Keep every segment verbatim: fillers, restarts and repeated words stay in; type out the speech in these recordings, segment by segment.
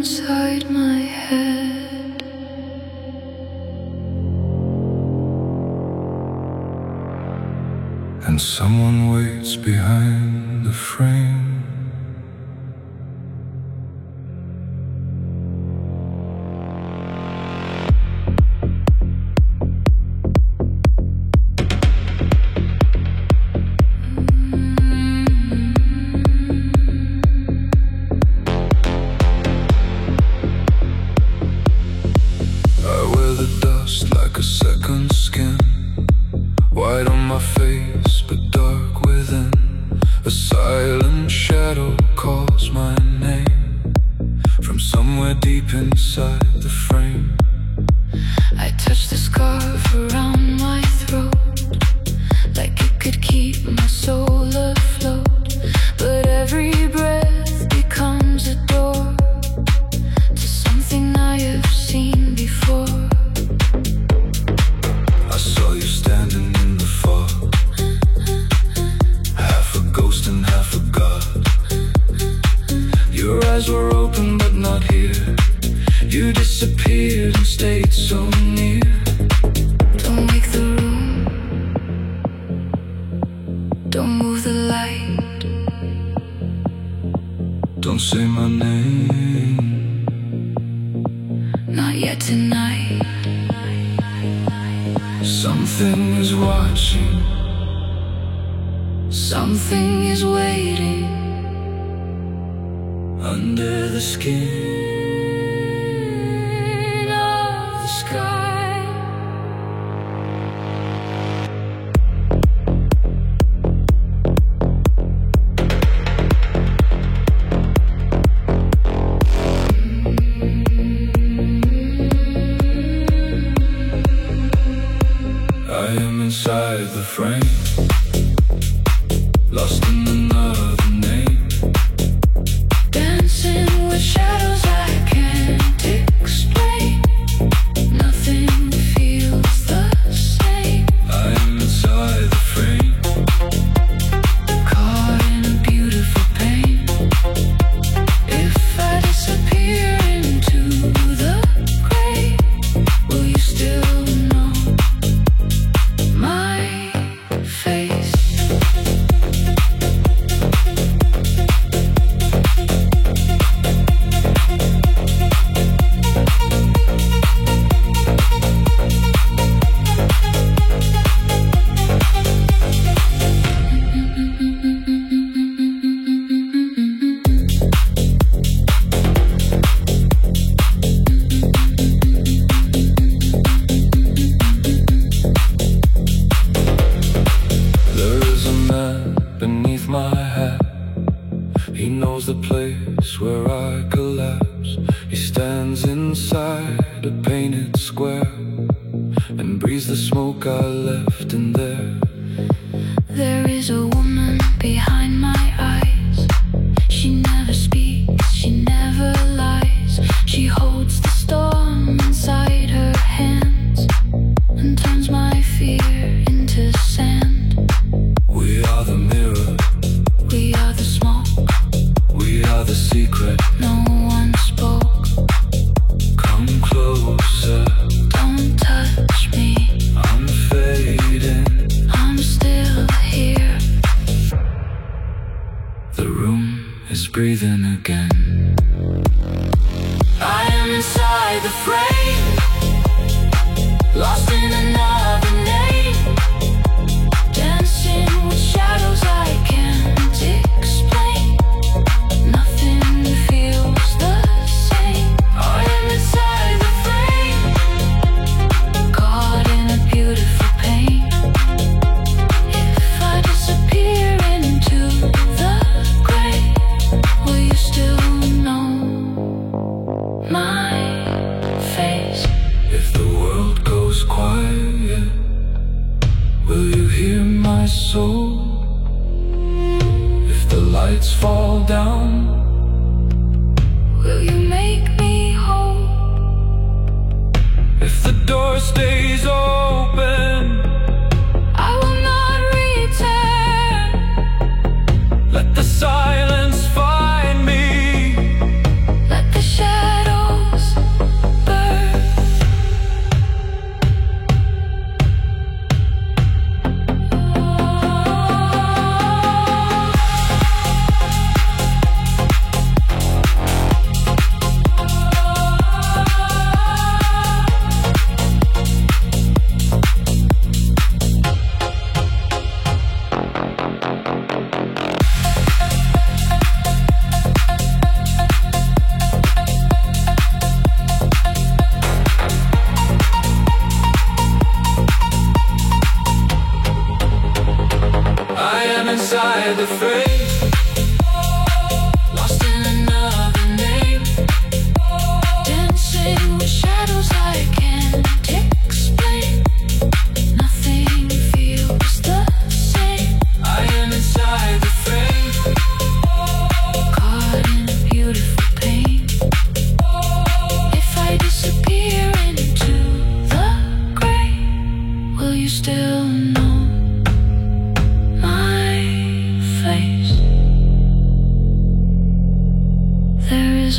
inside my head. And someone waits behind the frame. Like a second skin, white on my face but dark within. A silent shadow calls my name from somewhere deep inside the frame. I touch the scarf around my throat, like it could keep my soul afloat. But every breath becomes a door to something I have seen before. I saw you standing in the fog, half a ghost and half a god. Your eyes were open but not here. You disappeared and stayed so near. Don't wake the room, don't move the light, don't say my name, not yet tonight. Something is watching, something is waiting under the skin of the sky. I am inside the frame, lost in another name, dancing with shadows I can't explain. Nothing feels the same. I am inside the frame, Caught in a beautiful pain. If I disappear into the grave, will you still know my face? there is a man beneath my hat. He knows the place where I collapse. He stands inside a painted square and breathes the smoke I left in there. There is a woman behind my eyes. She never speaks, she never lies. She holds the storm inside her hands and turns my fear into sand. We are the mirror, We are the smoke, we are the secret. no one spoke. Come closer, Don't touch me, I'm fading.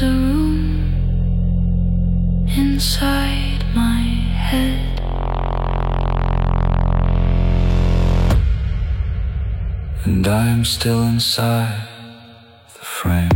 a room inside my head. And I am still inside the frame.